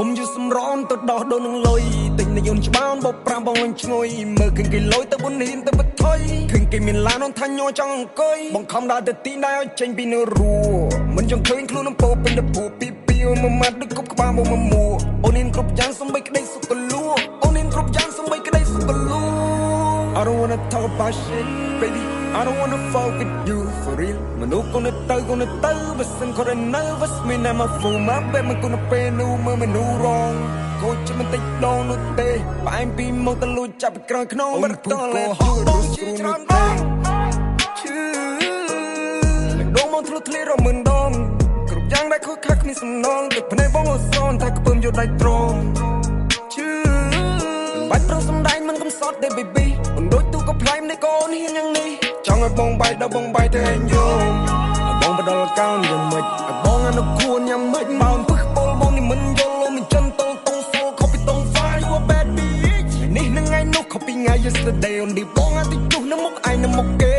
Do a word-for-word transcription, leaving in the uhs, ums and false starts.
ពុំយឺសំរនទៅដោះដូននឹងលុយទិញនៅយន្តច្បានបបប្រាំបងលេងឈ្ងុយមើលឃើញគេលុយទៅបុនហ៊ានទៅបថុយឃើញគេមានឡាននថាញ័រចង់អង្គុយបង្ខំដើរទៅទីណាឲ្យចេញពីនៅរួមិនចង់ឃើញខ្លួននឹងពោពេញទៅពូពីពីមួយម៉ាត់ដូចគប់ក្បាលមកមួយមួអូនហ៊ានគ្រប់យ៉ាងសំបីក្តីសុខកលួអូនហ៊ានគ្រប់យ៉ាងសំបីក្តីសុខកលួ I don't wanna talk about shit baby I don't wanna fall with you for real មនុស្សคนទៅคนទៅបើសិនគាត់នៅ was me now my fool my baby មិនគាត់ពេលនោះមើលមនុស្សរងកូចមិនតិចដងនោះទេផ្អែមពីមកទៅលួចចាប់ពីក្រោយខ្នងមិនតលេហោះបងជាច្រើនដងឈឺនឹងដងមកធ្លុះធ្លារមិនដងគ្រប់យ៉ាងដែលខុសខាត់គ្នាសំណងទឹកភ្នែកបងអសនថាខ្ពើមយកដៃត្រង់ឈឺបាច់ប្រសំដែងមិនកំសត់ទេ baby មិនដូចទូក៏ផ្លែមនៃកូនហ៊ានយ៉ាងនេះចង់ឲ្យបងបាយដល់បងបាយទៅឯងយំបងបដលកោនយ៉ាងម៉េចឲ្យបងអនុគួនយ៉ាងម៉េចមកពឹសពលបងនេះមិនយល់លំមិនចិនតងតងសូខុសពីតងហ្វាយ you a bad bitch នេះនឹងថ្ងៃនោះខុសពីថ្ងៃ yesterday អូនឌីបងអាទិជុះនៅមុខឯងនៅមុខគេ